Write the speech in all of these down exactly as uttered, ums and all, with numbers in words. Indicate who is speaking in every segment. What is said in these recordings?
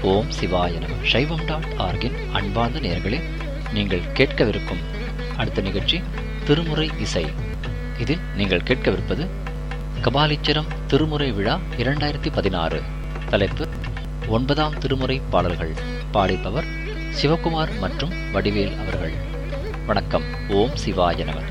Speaker 1: ஓம் சிவாய நம. சைவம் டாட் ஆர்கின் அன்பார்ந்த நேயர்களே, நீங்கள் கேட்கவிருக்கும் அடுத்த நிகழ்ச்சி திருமுறை இசை. இதில் நீங்கள் கேட்கவிருப்பது கபாலீச்சரம் திருமுறை விழா இரண்டாயிரத்தி பதினாறு. தலைப்பு ஒன்பதாம் திருமுறை பாடல்கள். பாடிப்பவர் சிவகுமார் மற்றும் வடிவேல் அவர்கள். வணக்கம். ஓம் சிவாய நம.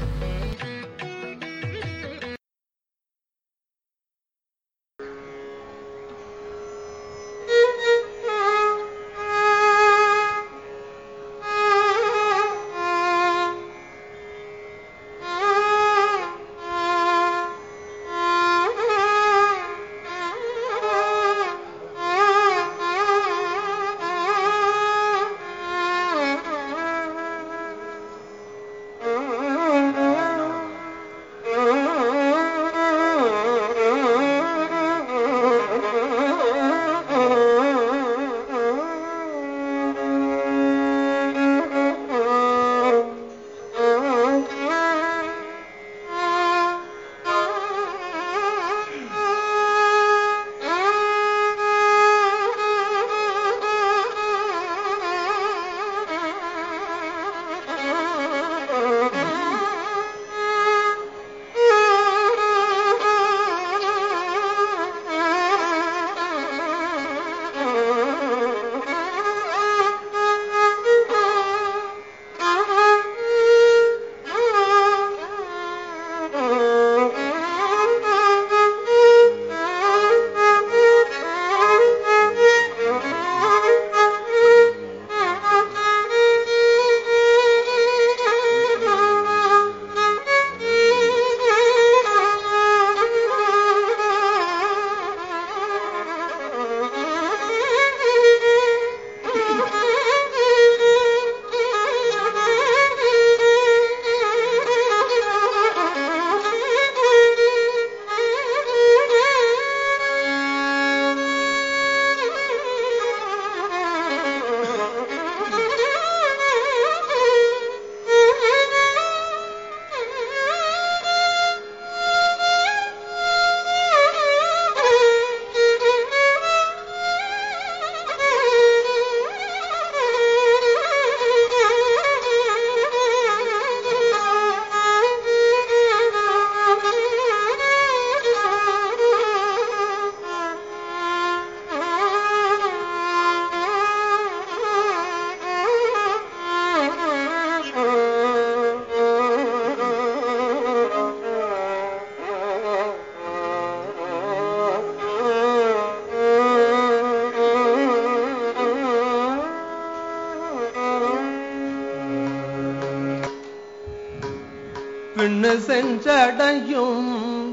Speaker 2: பின்னு செஞ்சடையும்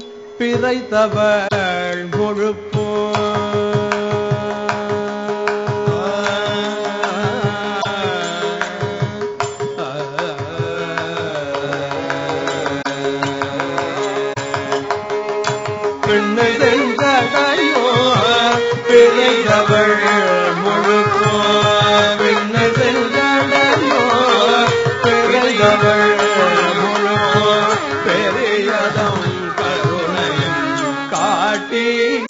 Speaker 2: பிறைத்தவள் கொழுப்போ பின்னு செஞ்சடையும் பிறைத்தவள் முழுப்போ பின்னு செஞ்சடையும் பிறைத்தவள் பெரியதம் கருணையும் காட்டி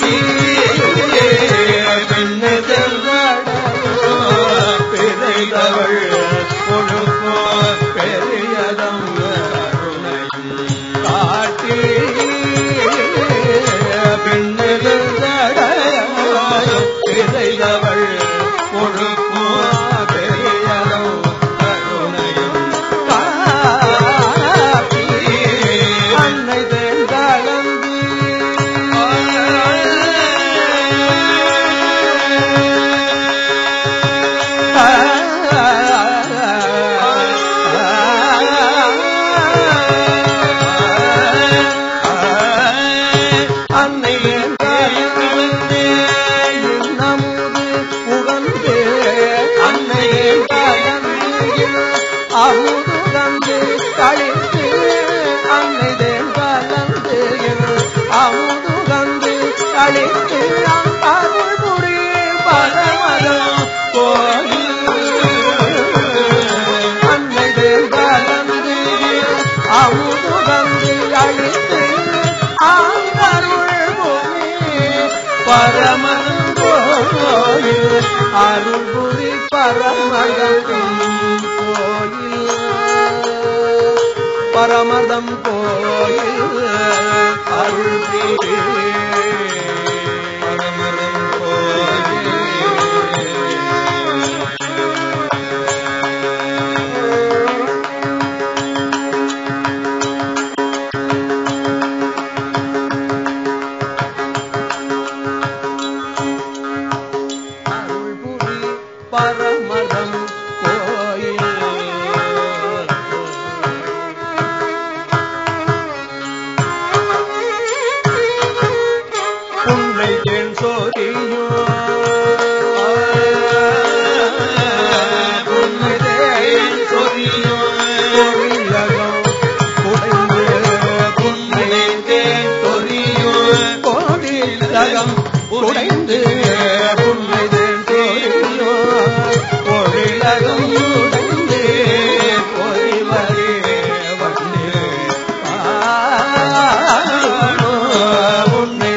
Speaker 2: பின்னு சென்றடையோ பிறைதவள் பொழுப்போ பெரியதம் கருணையும் காட்டி பின்னு சென்றடையோ பிறைதவள் பொழுப்போ பெரியதம் கருணையும் காட்டி அன்னை தேர்ந்தளந்து அன்னை தேர்ந்தளந்து இன்னமுது உகந்து அன்னை தேர்ந்தளந்து அமுது தந்து கழித்து அன்னை தேர்ந்தளந்து அமுது தந்து கழித்து அருள் புரி பரமரம் கோயில் அன்னை தேர்ந்தளந்து அமுது தந்து அழித்து அருள் புரி பரமரம் கோயில் அருள்புரி பரமதம் கோயில் பரமதம் கோயில் அருள்புரி பரமதம் கோயில் பரமதம் கோயில் புன்னை தேன் சோதியோ புன்னை தேன் சோதியோ கோவிலகம் குடைந்து புன்னை தேன் சொரியும் கோவிலகம் குடைந்து புன்னை தேன் சொரியும் கோவிலகம் குடைந்து பொறிவரே வண்ணே உன்னை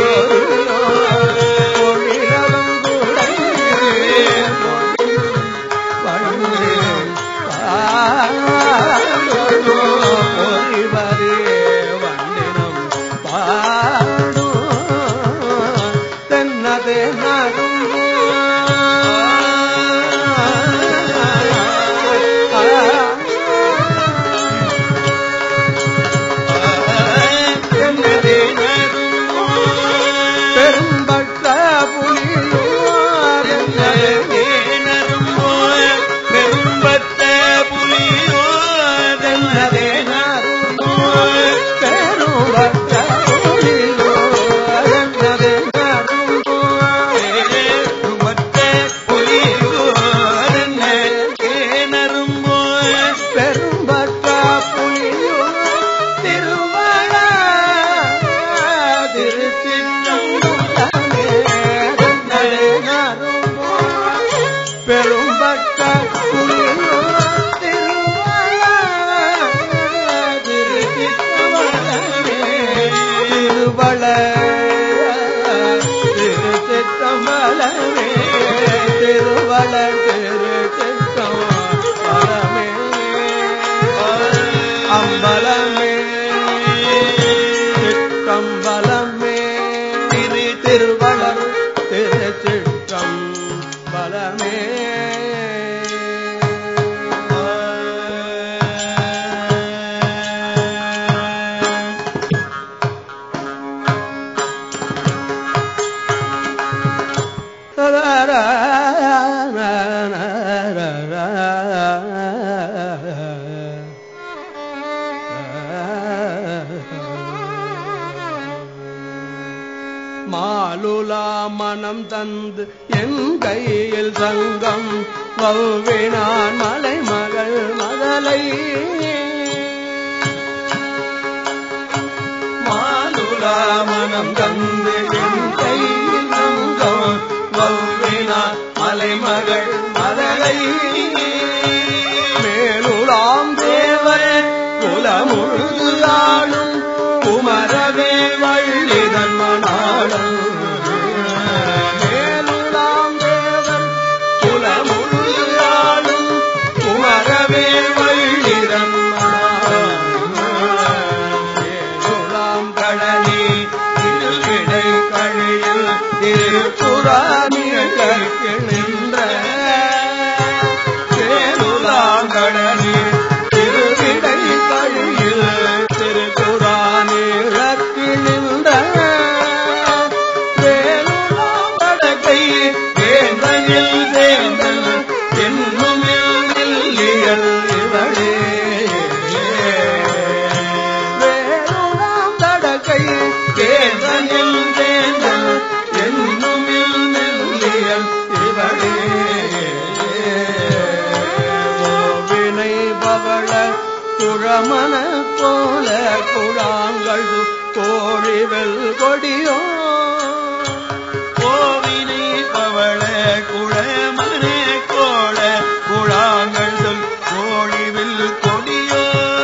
Speaker 2: அம்பலமே சிற்றம்பலமே திரு திருவளர் திரு சிற்றம்பலமே மாலுலா மனம் தந்து என் கையில் சங்கம் வவ்வினான் மலைமகள் மதலை மாலுலா மனம் தந்து என் கையில் சங்கம் வவ்வினான் மலைமகள் மதலை மேலுலாம் தேவர் குலமுழுது ஆளும் குமரவே வள்ளிதன் மணாளம் மேலுலாம் தேவர் குலமுழுது ஆளும் குமரவே வள்ளிதன் மணாளம் மேலுலாம் கடனி திருவிடை கழியில் திருப்புறாமிகள் நின்ற மேலுலாம் கடனி திருவிடை கழியில் குழமன போல குழாங்கள் கோழிவெல் கொடியோ கோவினை பவள குழமன கோல குழாங்கள் சொல் கோழிவில் கொடியோ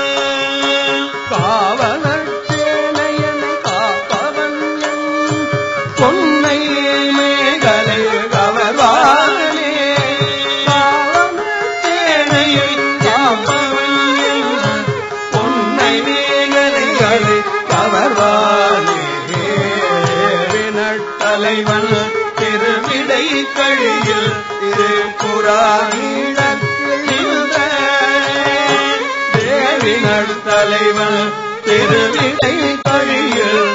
Speaker 2: காவலச்சேனையனை காப்பவன் பொன்னை மேகலை கவர் கழியில் திருக்குறானிடத்திலிருந்த தேவினள் தலைவன் திருவிடை கழியில்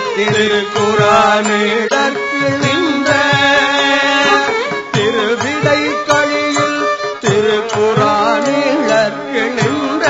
Speaker 2: திருக்குறானிடத்திலிருந்த திருவிடை கழியில் திருக்குறானிடத்திலிருந்த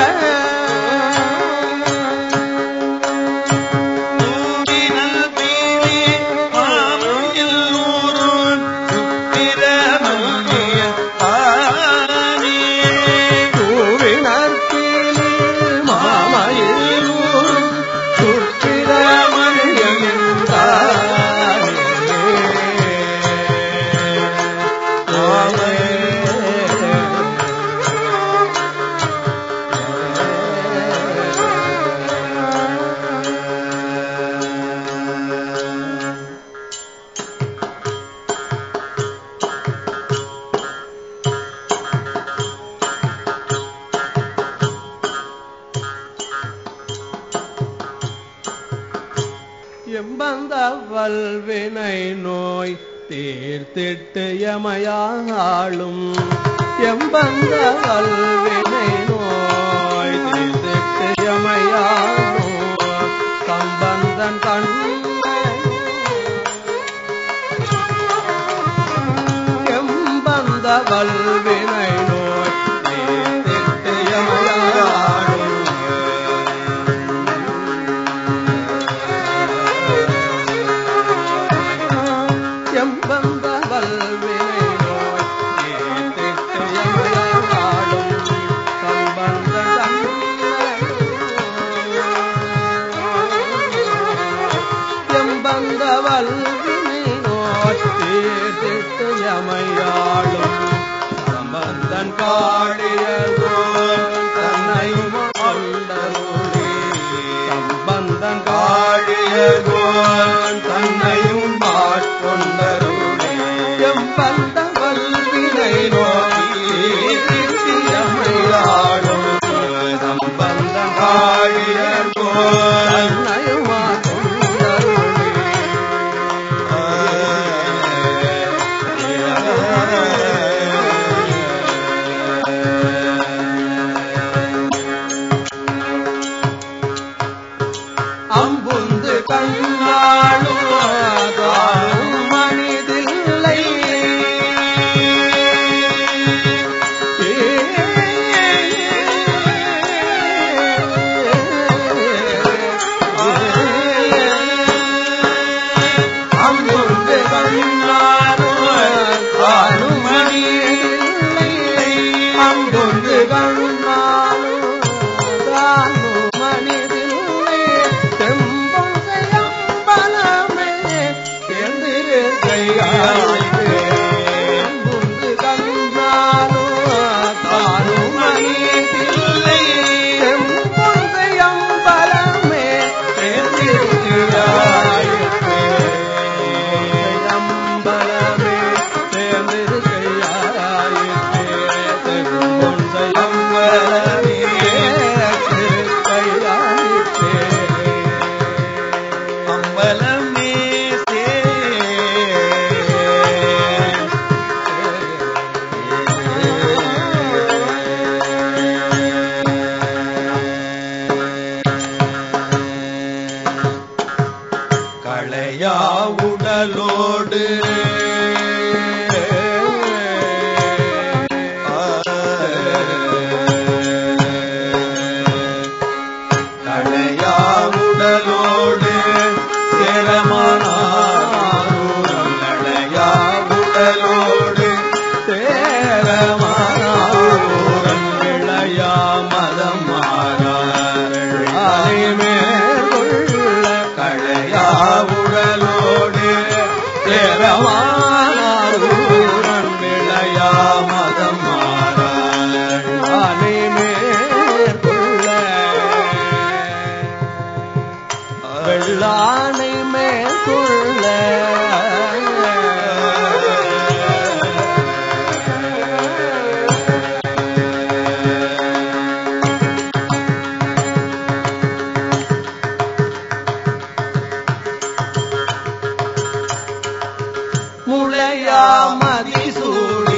Speaker 2: எம்பந்த வல்வினை நோய் தீர்த்திட்டு எமையாளும் எம்பந்த வல்வினை நோய் தீர்த்திட்டு எமையாளும் சம்பந்தன் கண் எம்பந்த வல்வினை நோய் தீர்த்திட்டு எமையாளும் எம்பந்த வல்வினை நோய் தீர்த்திட்டு எமையாளும் சம்பந்தன் எம்பந்த வல்வினை நோய் தீர்த்திட்டு எமையாளும் சம்பந்தன் காழியர்கோன் தன்னையும் கொண்டருளி சம்பந்தன் காழியர்கோன் தன்னையும் கொண்டருளி எம்பந்த வல்வினை நோய் தீர்த்திட்டு எமையாளும் சம்பந்தன் காழியர்கோன் தன்னையும் அம்புந்து கண்ணாளும் மனிதில்லை அம்புந்து கண்ணாளும் மனிதில்லை அம்புந்து கண்ணாளும் மனிதில்லை செம்பொங்கையம்பலமே செந்திருக்கையாய்ந்து கண்ணாலும் தானும் மனிதில்லை செம்பொங்கையம்பலமே செந்திருக்கையாய்ந்து அம்பலமே செந்திருக்கையாய்ந்து செம்பொங்கையம்பலமே அம்பலமே களையா உடலோடு களையா உடலோடு சேரமானாரூரம் களையா உடலோடு சேரமானாரூரம் விளையா மதம் மாறாரை மேற்கொள்ள களையா உடலோடு சேரமானாரூரம் விளையா மதம் மாறாரை மேற்கொள்ள வெள்ளானை மேற்கொள்ள முளையா மதிசூட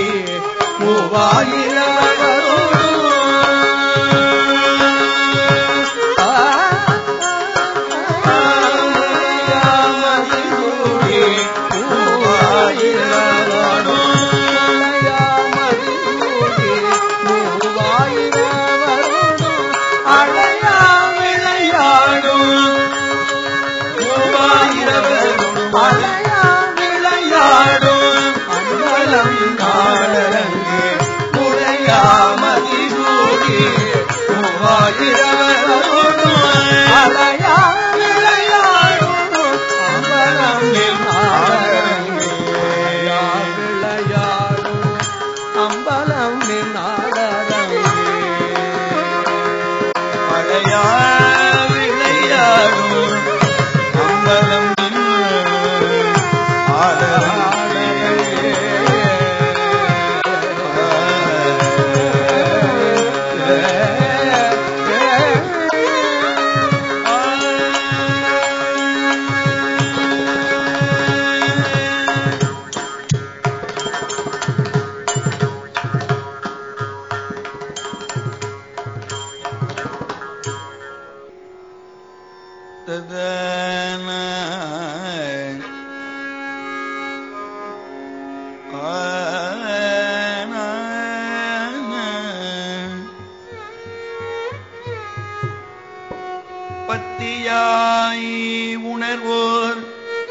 Speaker 3: பத்தியாய் உணர்வோர்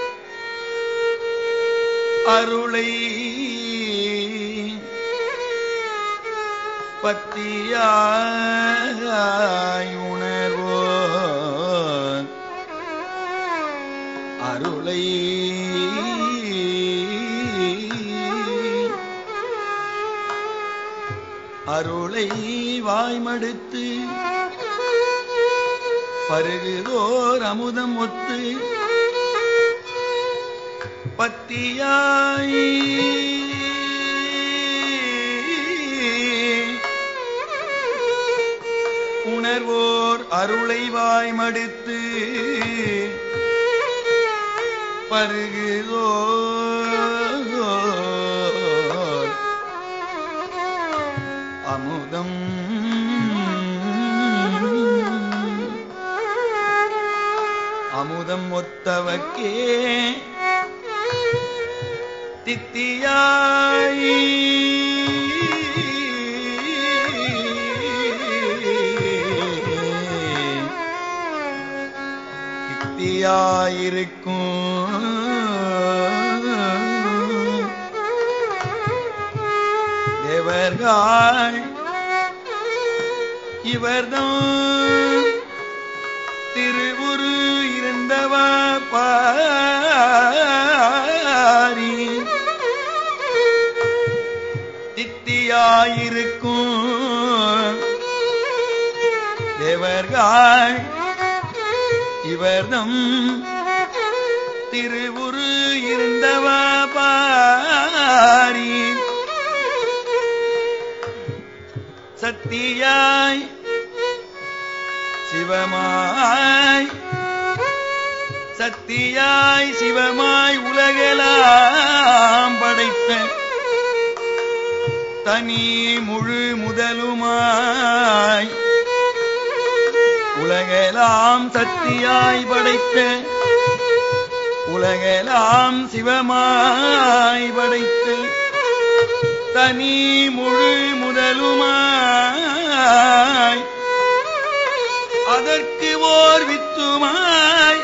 Speaker 3: அருளை பத்தியாய் உணர்வோர் அருளை அருளை வாய்மடுத்து பருகுதோர் அமுதம் ஒத்து பத்தியாய் உணர்வோர் அருளை வாய்மடுத்து பருகுதோர் அமுதம் அமுதம் ஒத்தவக்கே தித்தியாய் தித்தியாயிருக்கும் தேவர்கள் இவர்தான் திருவுரு இருந்தவ பாரி தித்தியாயிருக்கும் தேவர்கள் இவர்தம் திருவுரு இருந்தவ பாரி சத்தியாய் சிவமாய் சத்தியாய் சிவமாய் உலகெல்லாம் படைத்த தனி முழு முதலுமாய் உலகெல்லாம் சத்தியாய் படைத்த உலகெல்லாம் சிவமாய் படைத்த தனி முழு முதலுமாய் அதற்கு ஓர் வித்துமாய்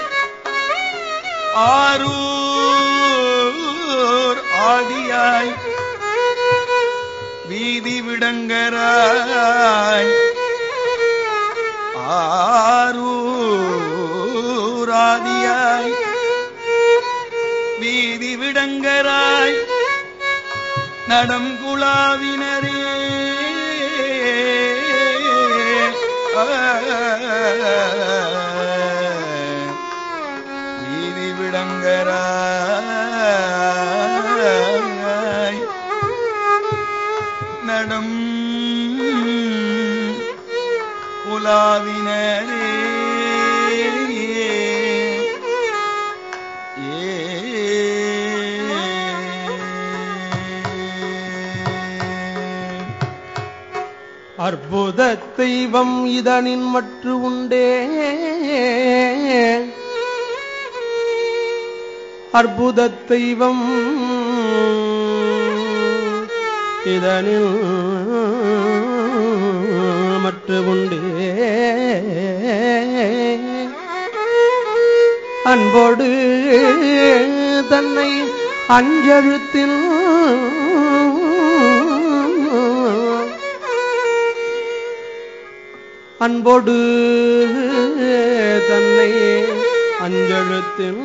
Speaker 3: ஆரூர் ஆதியாய் வீதி விடங்கராய் ஆரூர் ஆதியாய் வீதி விடங்கராய் நடம் குழாவினரே வீதி விடங்கராய் நடம் குழாவினரே ஏ
Speaker 2: அற்புத தெய்வம் இதனின் மற்று உண்டே அற்புத தெய்வம் இதனில் மற்று உண்டே அன்போடு தன்னை அஞ்செழுத்தில் அன்போடு தன்னை அஞ்செழுத்தில்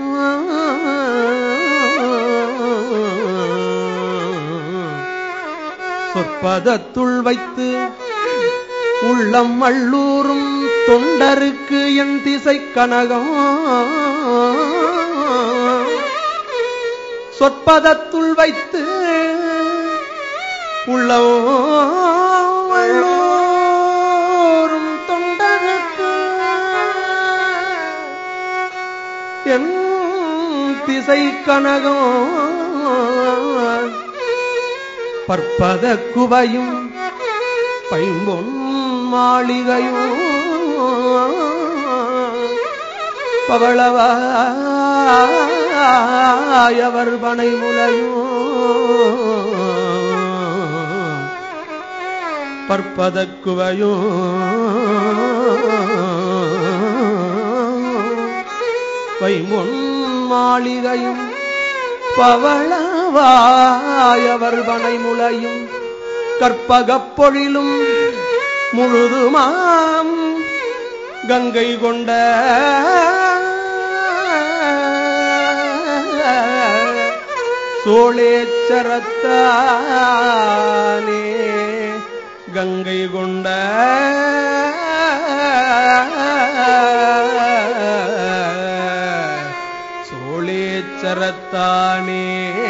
Speaker 2: சொற்பதத்துள் வைத்து உள்ளம் அள்ளூரும் தொண்டருக்கு என் திசை கனகம் சொற்பதத்துள் வைத்து உள்ளம் அள்ளூரும் தொண்டருக்கு என் திசை கனகம் பற்பத குவையும் பைம்பொன் மாளிகையும் பவளவாயவர் பனை முலையும் பற்பத குவையும் பைம்பொன் மாளிகையும் பவளவாயவர் பனை முலையும் கற்பகப் பொழிலும் முழுதுமாம் கங்கை கொண்ட சோழேச்சரத்தானே கங்கை கொண்ட சோழேச்சரத்தானே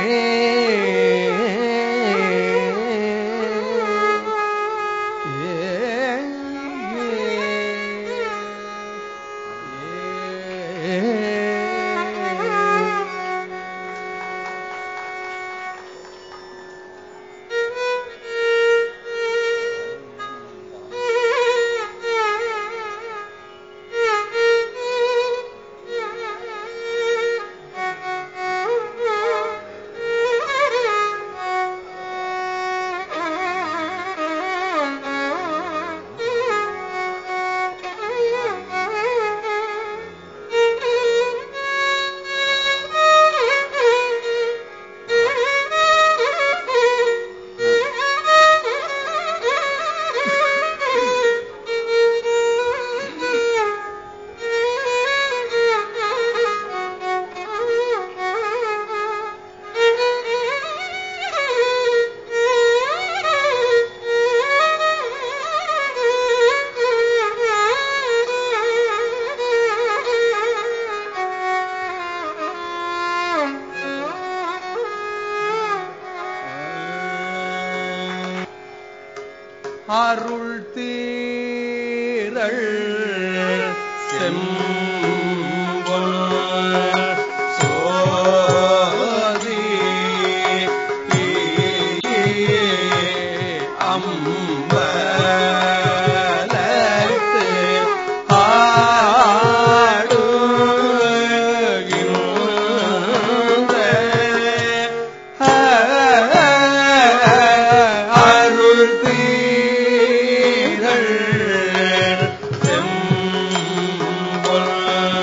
Speaker 2: அருள் தீரள் செம்பொன் சோதி அம்பலத்து ஆடுகின்ற அருள் தீரள் செம்பொன்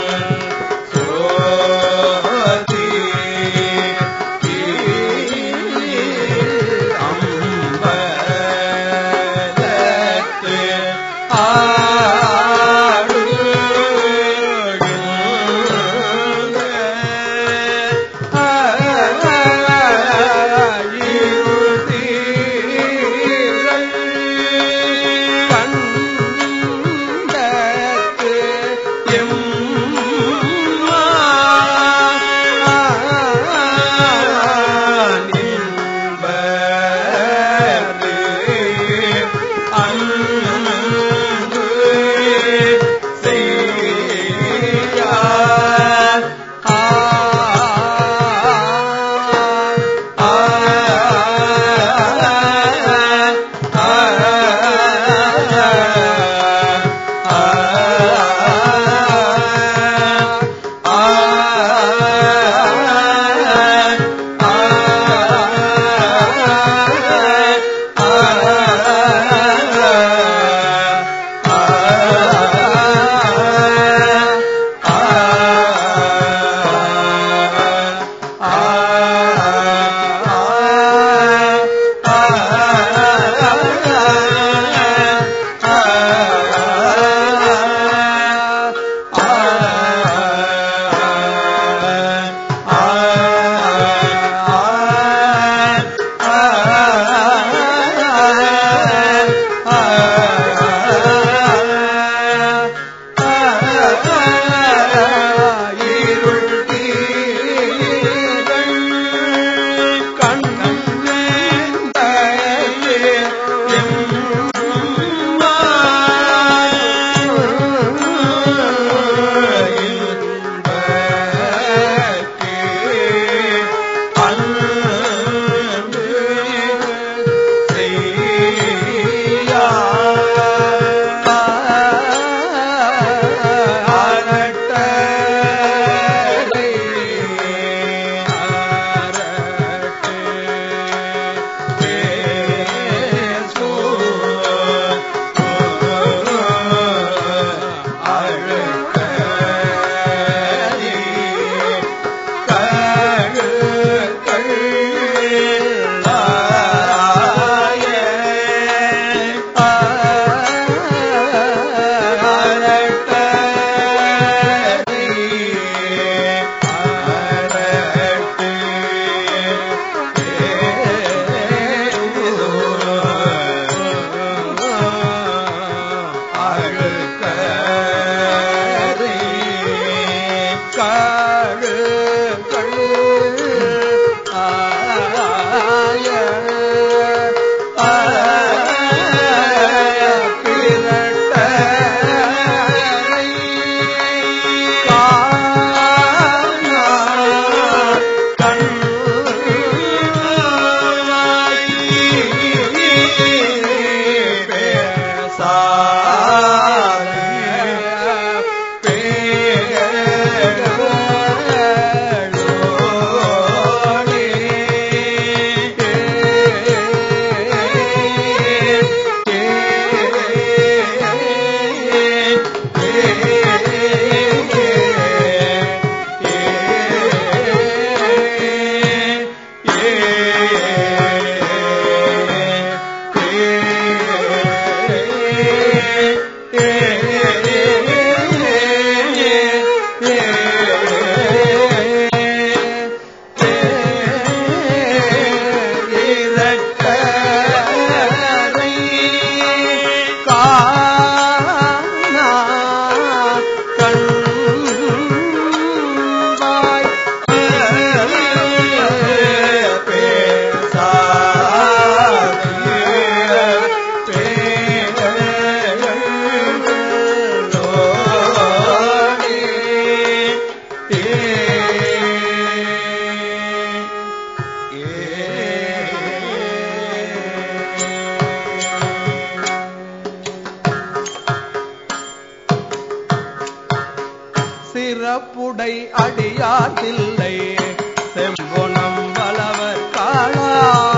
Speaker 2: சிறப்புடை அடியாதில்லை செம்பொனம் வளவர் காணா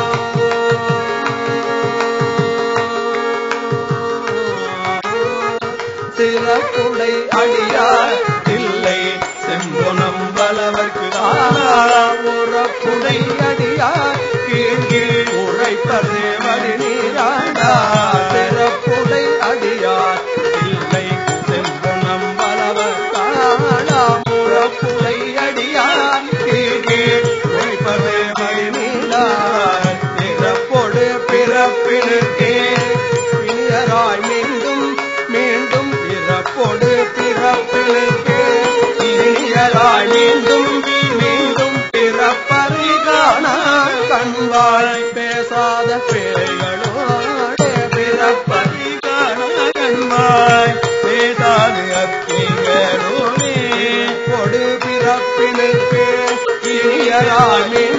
Speaker 2: சிறப்புடை அடியார் இல்லை செம்பொனம் வளவர்க்கு காணா உறப்புடை அடியார் கீழ் கீழ் உரைப்பது வழி நீராண்டா சிறப்புடை அடியார் இல்லை செம்பொனம் வளவர் காணா உறப்புடை அடியார் கீழ் கீழ் உரைப்பது வழி நீரார் பிறப்பொடு பிறப்பினுக்கே இனியராய் மீண்டும் மீண்டும் பிறப்பொடு பிறப்பினுக்கே இனியராய் மீண்டும் மீண்டும் பிறப்பறி காணா கண்வாய் பேசாத பேய்களோட பிறப்பறி காணா கண்வாய் பேசாத அப்பிகளோடே பொடு பிறப்பினுக்கே இனியராய்